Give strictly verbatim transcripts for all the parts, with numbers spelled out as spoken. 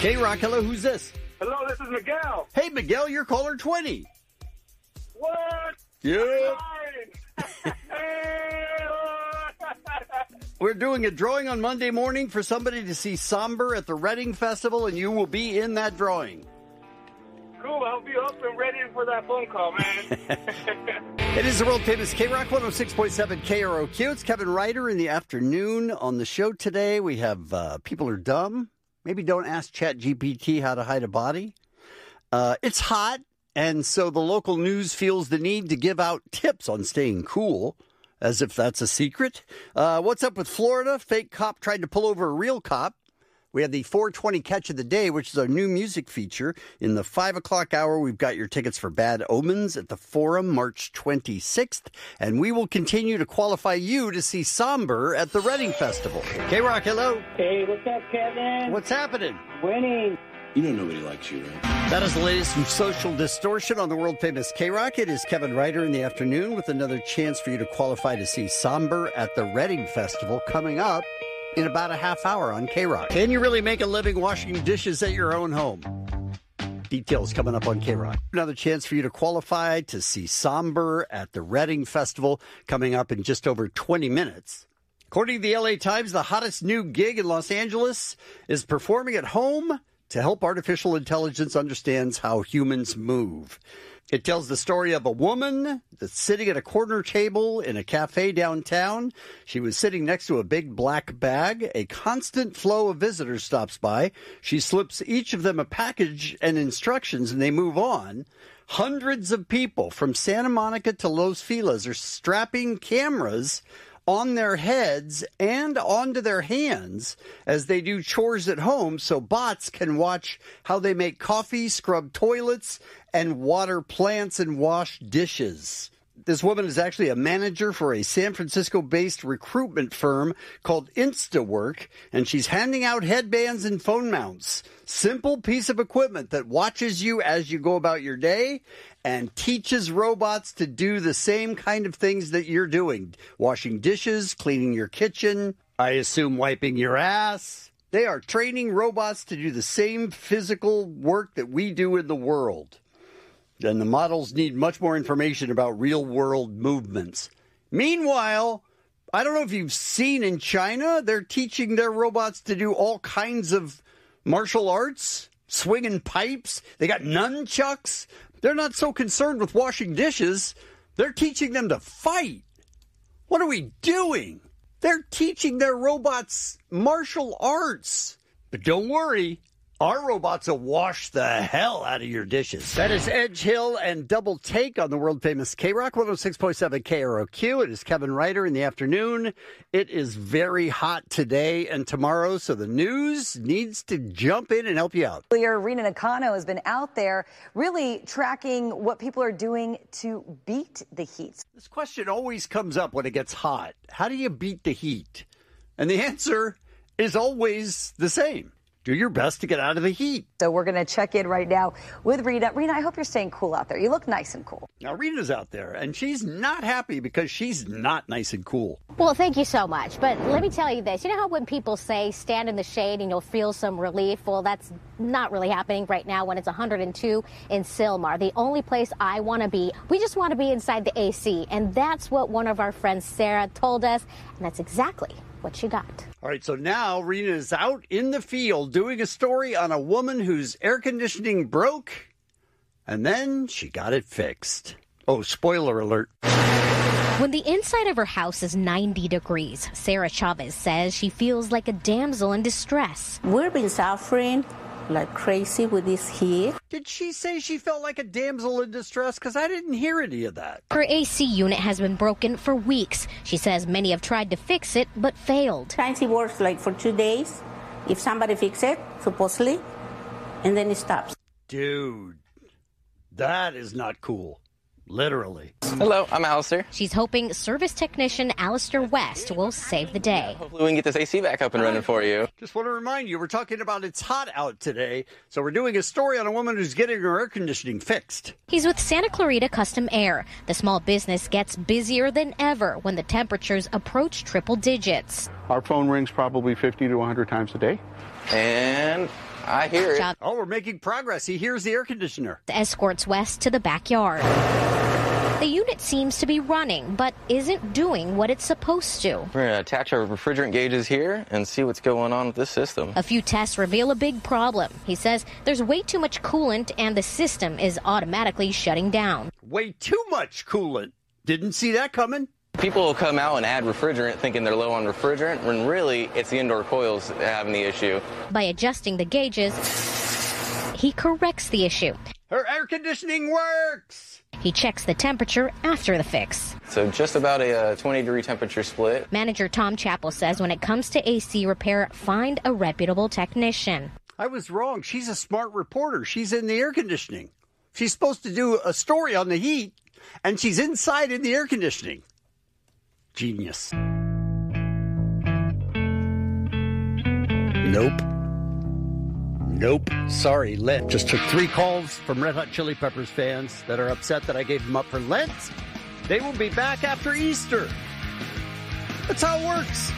K-Rock, hello, who's this? Hello, this is Miguel. Hey, Miguel, you're caller twenty. What? Yeah. We're doing a drawing on Monday morning for somebody to see Somber at the Reading Festival, and you will be in that drawing. Cool, I'll be up and ready for that phone call, man. It is the world-famous K-Rock one oh six point seven K R O Q. It's Kevin Ryder in the afternoon. On the show today, we have uh, People Are Dumb. Maybe don't ask ChatGPT how to hide a body. Uh, it's hot, and so the local news feels the need to give out tips on staying cool, as if that's a secret. Uh, what's up with Florida? Fake cop tried to pull over a real cop. We have the four twenty Catch of the Day, which is our new music feature. In the five o'clock hour, we've got your tickets for Bad Omens at the Forum, March twenty-sixth. And we will continue to qualify you to see Somber at the Reading Festival. K-Rock, hello. Hey, what's up, Kevin? What's happening? Winning. You know nobody likes you, right? That is the latest from Social Distortion on the world-famous K-Rock. It is Kevin Ryder in the afternoon with another chance for you to qualify to see Somber at the Reading Festival coming up in about a half hour on K-Rock. Can you really make a living washing dishes at your own home? Details coming up on K-Rock. Another chance for you to qualify to see Somber at the Reading Festival coming up in just over twenty minutes. According to the L A Times, the hottest new gig in Los Angeles is performing at home to help artificial intelligence understand how humans move. It tells the story of a woman that's sitting at a corner table in a cafe downtown. She was sitting next to a big black bag. A constant flow of visitors stops by. She slips each of them a package and instructions, and they move on. Hundreds of people from Santa Monica to Los Feliz are strapping cameras on their heads and onto their hands as they do chores at home so bots can watch how they make coffee, scrub toilets, and water plants and wash dishes. This woman is actually a manager for a San Francisco-based recruitment firm called InstaWork, and she's handing out headbands and phone mounts. Simple piece of equipment that watches you as you go about your day and teaches robots to do the same kind of things that you're doing. Washing dishes, cleaning your kitchen, I assume wiping your ass. They are training robots to do the same physical work that we do in the world. And the models need much more information about real-world movements. Meanwhile, I don't know if you've seen in China, they're teaching their robots to do all kinds of martial arts, swinging pipes. They got nunchucks. They're not so concerned with washing dishes. They're teaching them to fight. What are we doing? They're teaching their robots martial arts. But don't worry. Our robots will wash the hell out of your dishes. That is Edge Hill and Double Take on the world-famous K-Rock, one oh six point seven K R O Q. It is Kevin Ryder in the afternoon. It is very hot today and tomorrow, so the news needs to jump in and help you out. Rina Nakano has been out there really tracking what people are doing to beat the heat. This question always comes up when it gets hot. How do you beat the heat? And the answer is always the same. Do your best to get out of the heat. So we're going to check in right now with Rina. Rina, I hope you're staying cool out there. You look nice and cool. Now, Rina's out there, and she's not happy because she's not nice and cool. Well, thank you so much. But let me tell you this. You know how when people say stand in the shade and you'll feel some relief? Well, that's not really happening right now when it's one hundred two in Sylmar, the only place I want to be. We just want to be inside the A C, and that's what one of our friends, Sarah, told us, and that's exactly what she got. All right, so now Rina is out in the field doing a story on a woman whose air conditioning broke, and then she got it fixed. Oh, spoiler alert. When the inside of her house is ninety degrees, Sarah Chavez says she feels like a damsel in distress. We've been suffering like crazy with this heat. Did she say she felt like a damsel in distress? Because I didn't hear any of that. Her A C unit has been broken for weeks. She says many have tried to fix it, but failed. It works like for two days. If somebody fixes it, supposedly, and then it stops. Dude, that is not cool. Literally. Hello, I'm Alistair. She's hoping service technician Alistair West will save the day. Hopefully we can get this A C back up and running for you. Just want to remind you, we're talking about it's hot out today, so we're doing a story on a woman who's getting her air conditioning fixed. He's with Santa Clarita Custom Air. The small business gets busier than ever when the temperatures approach triple digits. Our phone rings probably fifty to one hundred times a day. And I hear it. Oh, we're making progress. He hears the air conditioner. Escorts West to the backyard. The unit seems to be running, but isn't doing what it's supposed to. We're going to attach our refrigerant gauges here and see what's going on with this system. A few tests reveal a big problem. He says there's way too much coolant and the system is automatically shutting down. Way too much coolant. Didn't see that coming. People will come out and add refrigerant thinking they're low on refrigerant, when really it's the indoor coils having the issue. By adjusting the gauges, he corrects the issue. Her air conditioning works. He checks the temperature after the fix. So just about a uh, twenty degree temperature split. Manager Tom Chappell says when it comes to A C repair, find a reputable technician. I was wrong. She's a smart reporter. She's in the air conditioning. She's supposed to do a story on the heat, and she's inside in the air conditioning. Genius. Nope. Nope. Sorry, Lent. Just took three calls from Red Hot Chili Peppers fans that are upset that I gave them up for Lent. They will be back after Easter. That's how it works.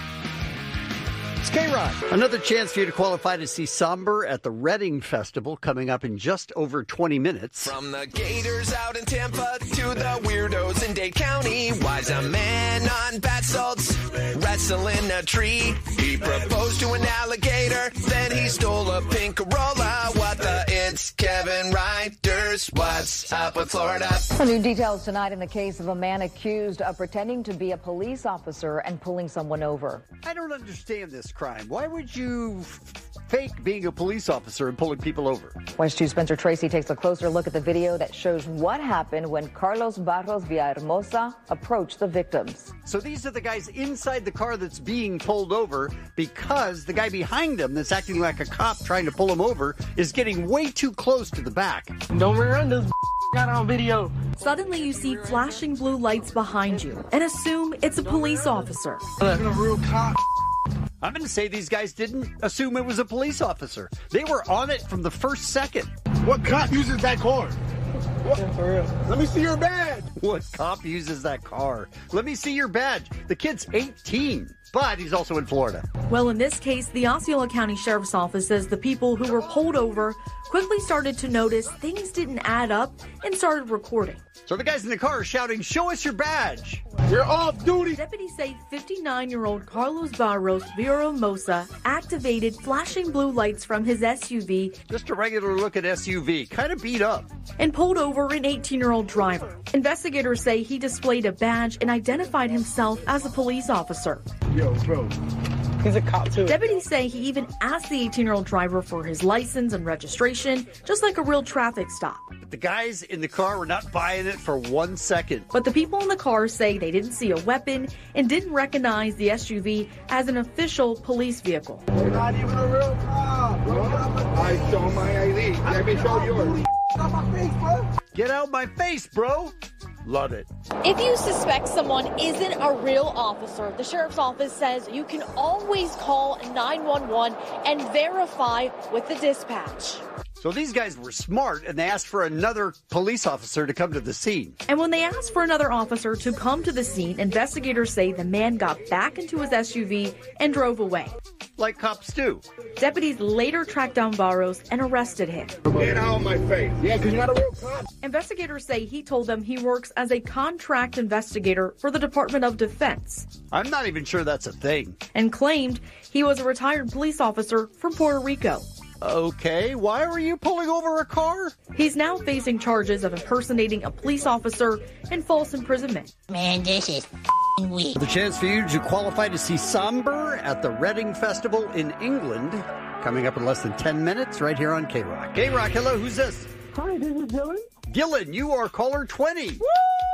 It's K-Rock. Another chance for you to qualify to see Somber at the Reading Festival coming up in just over twenty minutes. From the Gators out in Tampa to the weirdos in Dade County, why's a man on bath salts wrestling a tree? He proposed to an alligator, then he stole a pink Corolla. What the? It's Kevin Ryder's What's Up with Florida. Some new details tonight in the case of a man accused of pretending to be a police officer and pulling someone over. I don't understand this crime. Why would you f- fake being a police officer and pulling people over? West two Spencer Tracy takes a closer look at the video that shows what happened when Carlos Barros Villahermosa approached the victims. So these are the guys inside the car that's being pulled over because the guy behind them that's acting like a cop trying to pull him over is getting way too close to the back. Don't run this got on video. Suddenly you see flashing blue lights behind you and assume it's a police officer. A real cop. I'm going to say these guys didn't assume it was a police officer. They were on it from the first second. What cop uses that car? What? For real. Let me see your badge. What cop uses that car? Let me see your badge. The kid's eighteen, but he's also in Florida. Well, in this case, the Osceola County Sheriff's Office says the people who were pulled over quickly started to notice things didn't add up and started recording. So the guys in the car are shouting, "Show us your badge." You're off duty. Deputies say fifty-nine-year-old Carlos Barros Villahermosa activated flashing blue lights from his S U V. Just a regular looking S U V, kind of beat up. And pulled over an eighteen-year-old driver. Investigators say he displayed a badge and identified himself as a police officer. Yo, bro. He's a cop, too. Deputies say he even asked the eighteen-year-old driver for his license and registration, just like a real traffic stop. But the guys in the car were not buying it for one second. But the people in the car say they didn't see a weapon and didn't recognize the S U V as an official police vehicle. You're not even a real cop, bro. I show my I D. Let me show yours. Get out my face, bro. Get out my face, bro. Love it. If you suspect someone isn't a real officer, the sheriff's office says you can always call nine one one and verify with the dispatch. So these guys were smart, and they asked for another police officer to come to the scene. And when they asked for another officer to come to the scene, investigators say the man got back into his S U V and drove away. Like cops do. Deputies later tracked down Barros and arrested him. Get out of my face. Yeah, because you're not a real cop. Investigators say he told them he works as a contract investigator for the Department of Defense. I'm not even sure that's a thing. And claimed he was a retired police officer from Puerto Rico. Okay, why were you pulling over a car? He's now facing charges of impersonating a police officer and false imprisonment. Man, this is weird. The chance for you to qualify to see Somber at the Reading Festival in England, coming up in less than ten minutes right here on K-Rock. K-Rock, hello, who's this? Hi, this is Dylan. Dylan, you are caller twenty. Woo!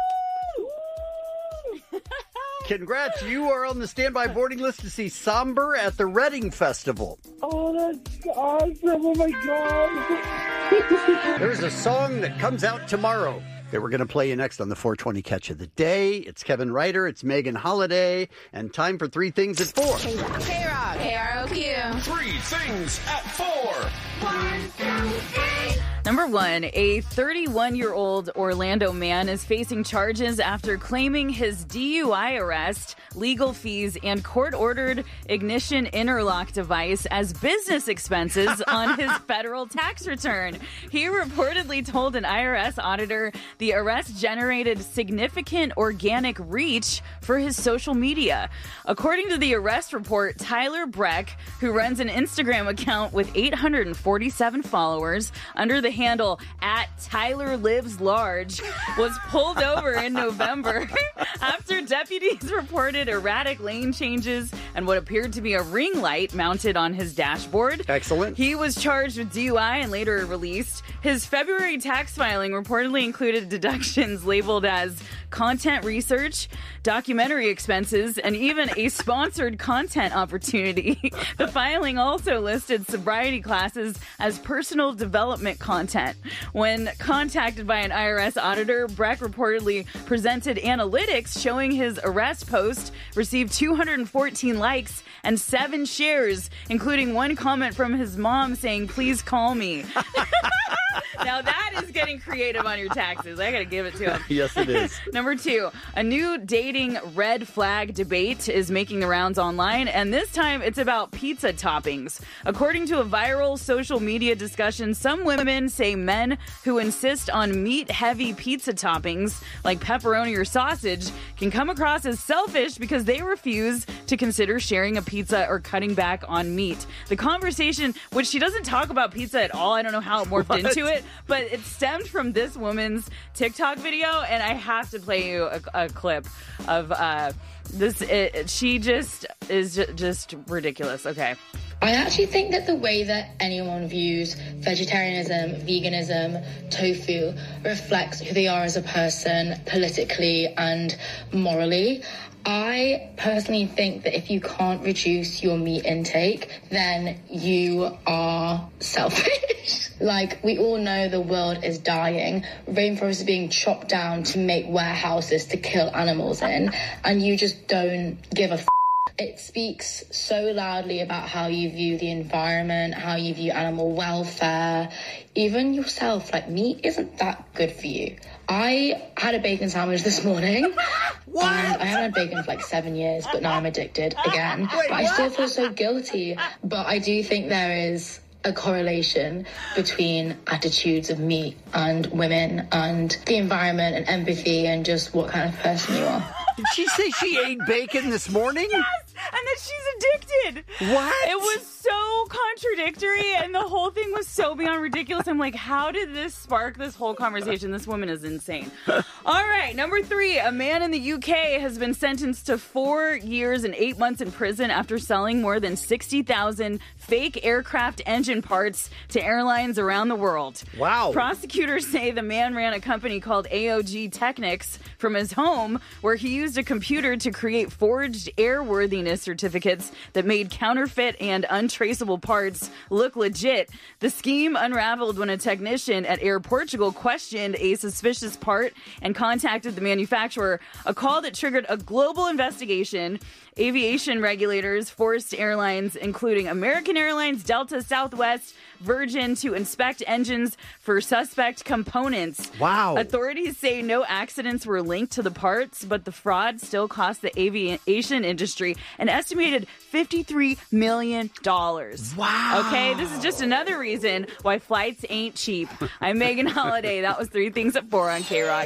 Congrats, you are on the standby boarding list to see Somber at the Reading Festival. Oh, that's awesome. Oh, my God. There's a song that comes out tomorrow that we're going to play you next on the four twenty Catch of the Day. It's Kevin Ryder, it's Megan Holiday, and time for Three Things at Four. K-Rock. K-Rock. K R O Q. Three Things at Four. One, two, three. Number one, a thirty-one-year-old Orlando man is facing charges after claiming his D U I arrest, legal fees, and court-ordered ignition interlock device as business expenses on his federal tax return. He reportedly told an I R S auditor the arrest generated significant organic reach for his social media. According to the arrest report, Tyler Breck, who runs an Instagram account with eight hundred forty-seven followers under the handle at Tyler Lives Large, was pulled over in November after deputies reported erratic lane changes and what appeared to be a ring light mounted on his dashboard. Excellent. He was charged with D U I and later released. His February tax filing reportedly included deductions labeled as content research, documentary expenses, and even a sponsored content opportunity. The filing also listed sobriety classes as personal development content. When contacted by an I R S auditor, Breck reportedly presented analytics showing his arrest post received two hundred fourteen likes and seven shares, including one comment from his mom saying, "Please call me." Now that is getting creative on your taxes. I gotta give it to him. Yes, it is. Number two, a new dating red flag debate is making the rounds online, and this time it's about pizza toppings. According to a viral social media discussion, some women say men who insist on meat-heavy pizza toppings, like pepperoni or sausage, can come across as selfish because they refuse to consider sharing a pizza or cutting back on meat. The conversation, which she doesn't talk about pizza at all, I don't know how it morphed what? into it, but it stemmed from this woman's TikTok video, and I have to play you a, a clip of uh, this. It, she just is j- just ridiculous. Okay. I actually think that the way that anyone views vegetarianism, veganism, tofu reflects who they are as a person politically and morally. I personally think that if you can't reduce your meat intake, then you are selfish. Like, we all know the world is dying. Rainforests are being chopped down to make warehouses to kill animals in, and you just don't give a f***. It speaks so loudly about how you view the environment, how you view animal welfare, even yourself. Like, meat isn't that good for you. I had a bacon sandwich this morning. What? And I haven't had bacon for like seven years, but now I'm addicted again. Wait, but I still feel so guilty. But I do think there is a correlation between attitudes of meat and women and the environment and empathy and just what kind of person you are. Did she say she ate bacon this morning? Yes, and that she's addicted. What? It was so contradictory, and the whole thing was so beyond ridiculous. I'm like, how did this spark this whole conversation? This woman is insane. All right, number three, a man in the U K has been sentenced to four years and eight months in prison after selling more than sixty thousand fake aircraft engine parts to airlines around the world. Wow. Prosecutors say the man ran a company called A O G Technics from his home, where he used a computer to create forged airworthiness certificates that made counterfeit and untraceable parts look legit. The scheme unraveled when a technician at Air Portugal questioned a suspicious part and contacted the manufacturer, a call that triggered a global investigation. Aviation regulators forced airlines, including American Airlines, Delta, Southwest, Virgin, to inspect engines for suspect components. Wow. Authorities say no accidents were linked to the parts, but the fraud still cost the aviation industry an estimated fifty-three million dollars. Wow. Okay, this is just another reason why flights ain't cheap. I'm Megan Holiday. That was Three Things at Four on K-Rock.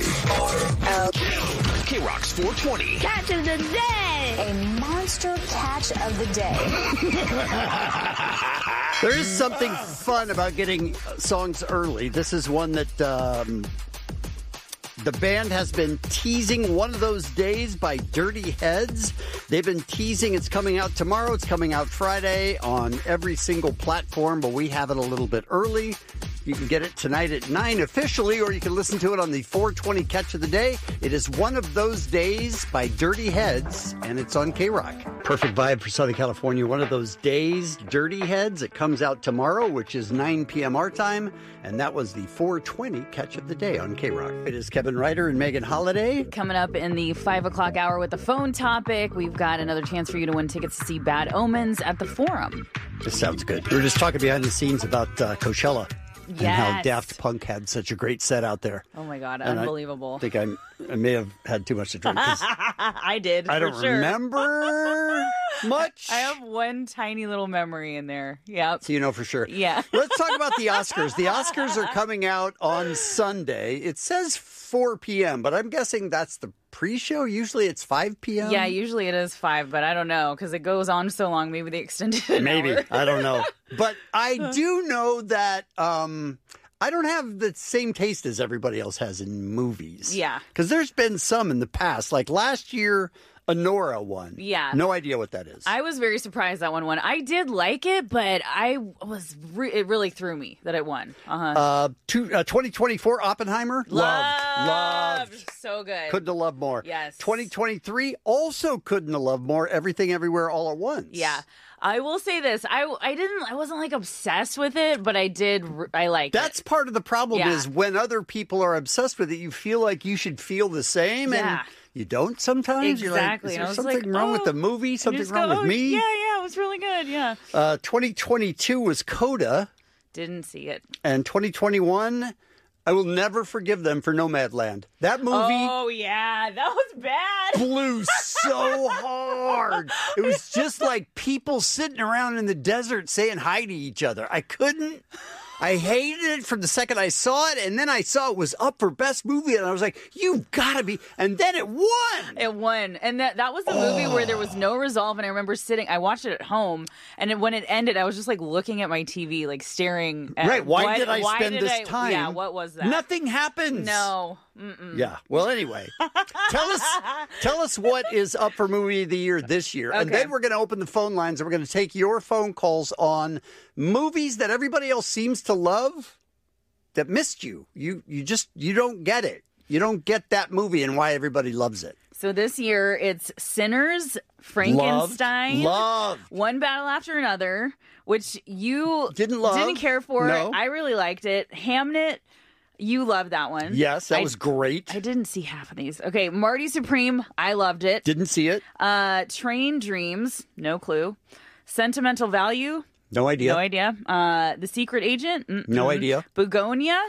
K-Rock's four twenty. Catch of the day. A monster catch of the day. There is something fun about getting songs early. This is one that um, the band has been teasing. One of those days by Dirty Heads. They've been teasing. It's coming out tomorrow. It's coming out Friday on every single platform, but we have it a little bit early. You can get it tonight at nine officially, or you can listen to it on the four twenty Catch of the Day. It is One of Those Days by Dirty Heads, and it's on K-Rock. Perfect vibe for Southern California. One of Those Days, Dirty Heads. It comes out tomorrow, which is nine p.m. our time, and that was the four twenty Catch of the Day on K-Rock. It is Kevin Ryder and Megan Holiday. Coming up in the five o'clock hour with the phone topic, we've got another chance for you to win tickets to see Bad Omens at the Forum. This sounds good. We were just talking behind the scenes about uh, Coachella. And how Yes. Daft Punk had such a great set out there. Oh my God, And unbelievable. I think I, I may have had too much to drink. 'cause I did. I for don't sure. remember much. I have one tiny little memory in there. Yep. So you know for sure. Yeah. Let's talk about the Oscars. The Oscars are coming out on Sunday. It says four p.m., but I'm guessing that's the pre-show. Usually it's five p.m. Yeah, usually it is five, but I don't know because it goes on so long. Maybe they extended it. an Maybe. hour. I don't know. But I do know that um, I don't have the same taste as everybody else has in movies. Yeah. Because there's been some in the past. Like last year, Anora won. Yeah. No idea what that is. I was very surprised that one won. I did like it, but I was re- it really threw me that it won. Uh-huh. Uh, two, uh, twenty twenty-four Oppenheimer. Loved. Loved. Loved. So good. Couldn't have loved more. Yes. twenty twenty-three also couldn't have loved more. Everything Everywhere All at Once. Yeah. I will say this. I, I didn't, I wasn't like obsessed with it, but I did, I liked That's it. part of the problem Yeah. is when other people are obsessed with it, you feel like you should feel the same. Yeah. And you don't sometimes. Exactly. You're And I like, is was there something like, wrong with oh. the movie? And you Something just wrong go, with oh, me? Yeah, yeah, it was really good. Yeah. Uh, twenty twenty-two was Coda. Didn't see it. And twenty twenty-one, I will never forgive them for Nomadland. That movie Oh, yeah. That was bad. blew so hard. It was just like people sitting around in the desert saying hi to each other. I couldn't. I hated it from the second I saw it, and then I saw it was up for Best Movie, and I was like, you've got to be. And then it won. It won. And that, that was the movie Oh. where there was no resolve. And I remember sitting, I watched it at home. And it, when it ended, I was just like looking at my T V, like staring at Right. Why what- did I why spend did this I- time? Yeah, what was that? Nothing happens. No. Mm-mm. Yeah. Well, anyway, tell us tell us what is up for movie of the year this year, and Okay. then we're going to open the phone lines and we're going to take your phone calls on movies that everybody else seems to love that missed you. You you just you don't get it. You don't get that movie and why everybody loves it. So this year it's Sinners, Frankenstein, Loved. One Battle After Another, which you Didn't love. didn't care for. No. I really liked it. Hamnet, you loved that one. Yes, that I- was great. I didn't see half of these. Okay, Marty Supreme, I loved it. Didn't see it. Uh, Train Dreams, no clue. Sentimental Value, No idea. no idea. Uh, The Secret Agent, mm-mm. No idea. Begonia.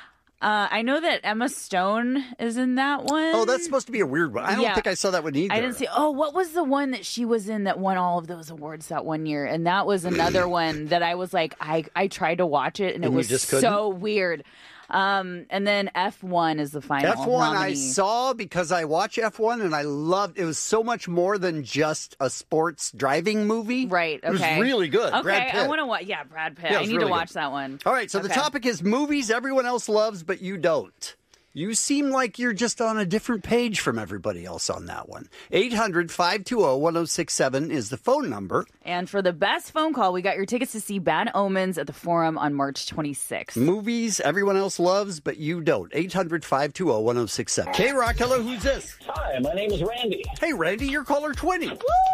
Uh, I know that Emma Stone is in that one. Oh, that's supposed to be a weird one. I don't Yeah. think I saw that one either. I didn't see. Oh, what was the one that she was in that won all of those awards that one year? And that was another one that I was like, I I tried to watch it and it And you was just couldn't? so weird. Um, and then F one is the final. F one I nominee. saw because I watch F one and I loved it. Was so much more than just a sports driving movie. Right. Okay. It was really good. Okay, Brad Pitt. I want to watch. Yeah, Brad Pitt. Yeah, it I was need really to watch good. that one. All right, so the Okay. topic is movies everyone else loves, but you don't. You seem like you're just on a different page from everybody else on that one. eight hundred, five two zero, one zero six seven is the phone number. And for the best phone call, we got your tickets to see Bad Omens at the Forum on March twenty-sixth. Movies everyone else loves, but you don't. eight hundred, five two zero, one zero six seven. K-Rock, hello, who's this? Hi, my name is Randy. Hey, Randy, you're caller twenty.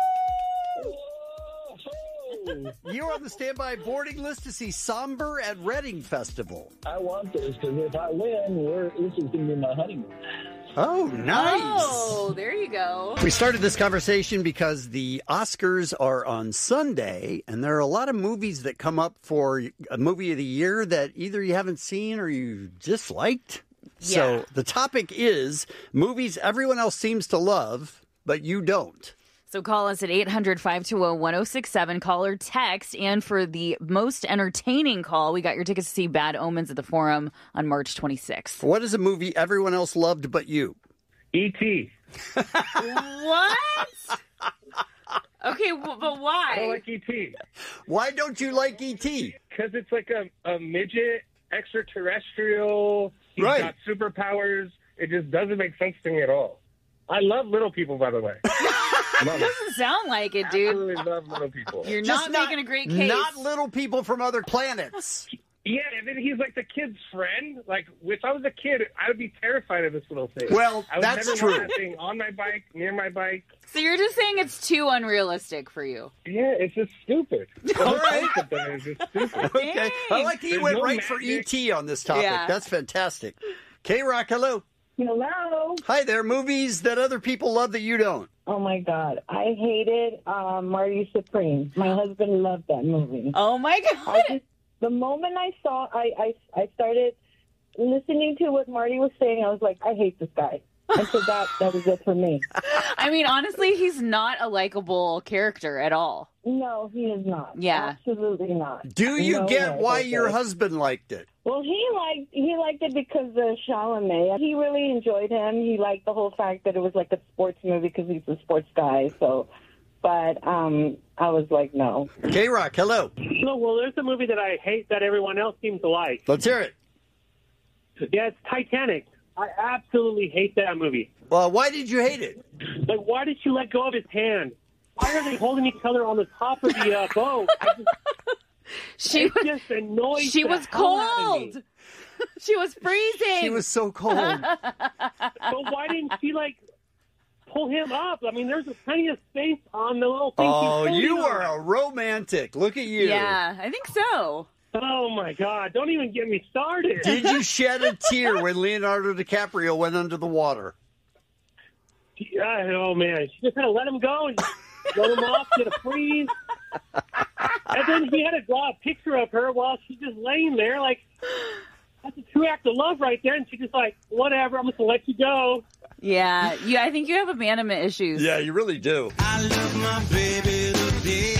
You're on the standby boarding list to see Somber at Reading Festival. I want this because if I win, we're, this is going to be my honeymoon. Oh, nice. Oh, there you go. We started this conversation because the Oscars are on Sunday, and there are a lot of movies that come up for a movie of the year that either you haven't seen or you disliked. Yeah. So the topic is movies everyone else seems to love, but you don't. So call us at eight hundred, five two zero, one zero six seven. Call or text. And for the most entertaining call, we got your tickets to see Bad Omens at the Forum on March twenty-sixth. What is a movie everyone else loved but you? E T What? Okay, w- but I don't why? like E T Why don't you like E T? because it's like a, a midget extraterrestrial. He's Right. got superpowers. It just doesn't make sense to me at all. I love little people, by the way. It Love it. doesn't sound like it, dude. Absolutely love little people. You're Just not, making a great case. Not little people from other planets. Yeah, and then he's like the kid's friend. Like, if I was a kid, I would be terrified of this little thing. Well, I would that's never true. want that thing on my bike, near my bike. So you're just saying it's too unrealistic for you. Yeah, it's just stupid. The All whole right. concept of it is just stupid. Okay. I like that you There's went no right for E magic. T on this topic. Yeah. That's fantastic. K-Rock, hello. Hello. Hi there. Movies that other people love that you don't. Oh my God, I hated um, Marty Supreme. My husband loved that movie. Oh my God. I just, The moment I saw, I, I, I started listening to what Marty was saying, I was like, I hate this guy. And so that, that was it for me. I mean, honestly, he's not a likable character at all. No, he is not. Yeah. Absolutely not. Do you No get way, why okay. your husband liked it? Well, he liked he liked it because of Chalamet. He really enjoyed him. He liked the whole fact that it was like a sports movie because he's a sports guy. So, but um, I was like, no. K-Rock, hello. No, well, there's a movie that I hate that everyone else seems to like. Let's hear it. Yeah, it's Titanic. I absolutely hate that movie. Well, why did you hate it? Like, why did she let go of his hand? Why are they holding each other on the top of the uh, boat? I just, She it was, just annoys she the was hell out of me. cold. She was freezing. She was so cold. But why didn't she, like, pull him up? I mean, there's plenty of space on the little thing. Oh, she's you holding are on. a romantic. Look at you. Yeah, I think so. Oh, my God. Don't even get me started. Did you shed a tear when Leonardo DiCaprio went under the water? Yeah, oh, man. She just had to let him go and let him off, get a freeze. And then he had to draw a picture of her while she's just laying there. Like, that's a true act of love right there. And she's just like, whatever, I'm just going to let you go. Yeah, yeah. I think you have abandonment issues. Yeah, you really do. I love my baby today.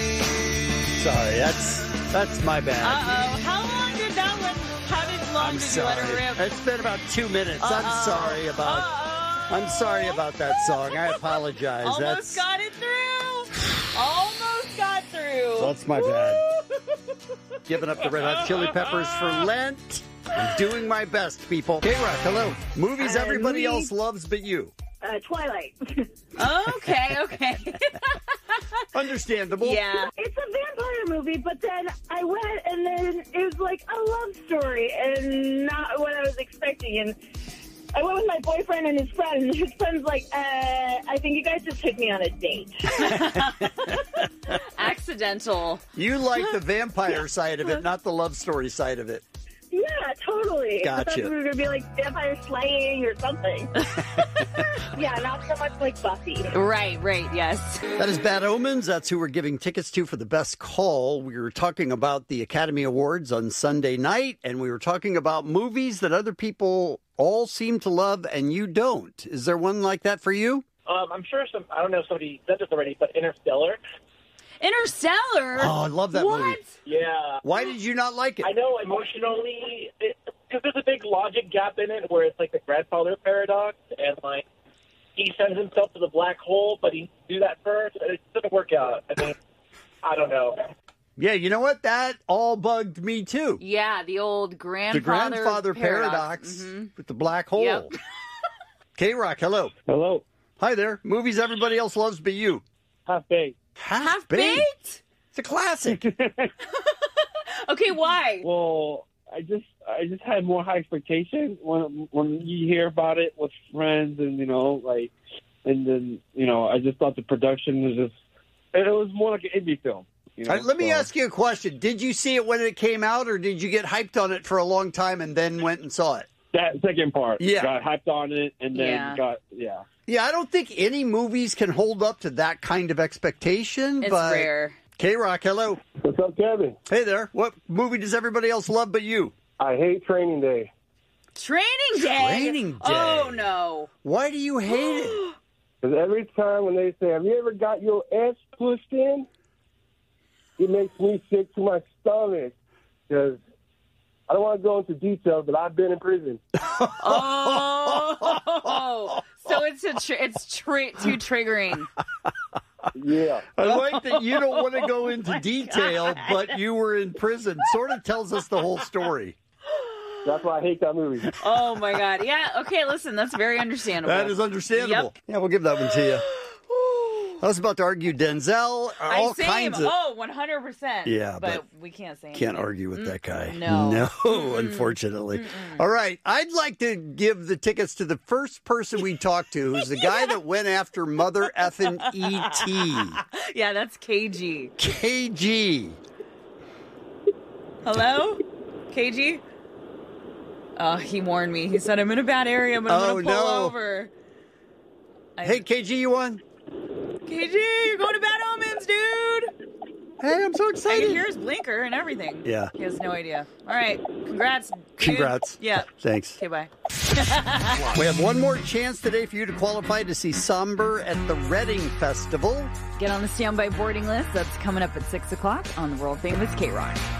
Sorry, that's that's my bad. Uh-oh. How long did that one, how did long I'm did sorry. you let her rip? It's been about two minutes. Uh-oh. I'm sorry about Uh-oh. I'm sorry about that song. I apologize. Almost that's got it through. Almost got through. that's my bad. Giving up the Red Hot Chili Peppers for Lent. I'm doing my best, people. K-Rock, hello. Movies Uh, everybody movies- else loves but you. Uh, Twilight. Okay, okay. Understandable. Yeah. It's a vampire movie, but then I went and then it was like a love story and not what I was expecting. And I went with my boyfriend and his friend, and his friend's like, uh, I think you guys just took me on a date. Accidental. You like the vampire side of it, not the love story side of it. Yeah, totally. I Gotcha. thought we were going to be like vampire slaying or something. Yeah, not so much like Buffy. Right, right, yes. That is Bad Omens. That's who we're giving tickets to for the best call. We were talking about the Academy Awards on Sunday night, and we were talking about movies that other people all seem to love and you don't. Is there one like that for you? Um, I'm sure some, I don't know if somebody said this already, but Interstellar. Interstellar? Oh, I love that what? movie. Yeah. Why did you not like it? I know emotionally, because there's a big logic gap in it where it's like the grandfather paradox, and like he sends himself to the black hole, but he do that first, and it doesn't work out. I mean, I don't know. Yeah, you know what? That all bugged me too. Yeah, the old grandfather The grandfather paradox, Mhm. with the black hole. Yep. K-Rock, hello. Hello. Hi there. Movies everybody else loves but you. Half baked. Half, Half Baked? baked? It's a classic. Okay, why? Well, I just I just had more high expectation when when you hear about it with friends, and you know, like, and then you know, I just thought the production was just it was more like an indie film. You know? All right, let me So- ask you a question. Did you see it when it came out, or did you get hyped on it for a long time and then went and saw it? that second part. Yeah. got hyped on it, and then Yeah. got yeah. Yeah, I don't think any movies can hold up to that kind of expectation. It's but rare. K-Rock, hello. What's up, Kevin? Hey there. What movie does everybody else love but you? I hate Training Day. Training Day? Training Day. Oh, no. Why do you hate it? Because every time when they say, have you ever got your ass pushed in? It makes me sick to my stomach. Because I don't want to go into details, but I've been in prison. Oh, so it's a tr- it's tri- too triggering. Yeah. I like that you don't want to go Oh into detail, but you were in prison. Sort of tells us the whole story. That's why I hate that movie. Oh my god. Yeah. Okay. Listen, that's very understandable. That is understandable. Yep. Yeah, we'll give that one to you. I was about to argue Denzel. All I kinds same. of. Oh, one hundred percent. Yeah, but, but we can't say. Can't anything. argue with that guy. No. No, unfortunately. All right. I'd like to give the tickets to the first person we talked to, who's the guy that went after Mother effing E T. Yeah, that's K G. K G. Hello? K G? Oh, he warned me. He said, I'm in a bad area, but I'm Oh, going to pull no. over. I- Hey, K G, you won? K G, you're going to Bad Omens, dude. Hey, I'm so I excited. can hear his blinker and everything. Yeah. He has no idea. All right. Congrats. dude. Congrats. Yeah. Thanks. Okay, bye. We have one more chance today for you to qualify to see Somber at the Reading Festival. Get on the standby boarding list. That's coming up at six o'clock on the world famous K-Rock.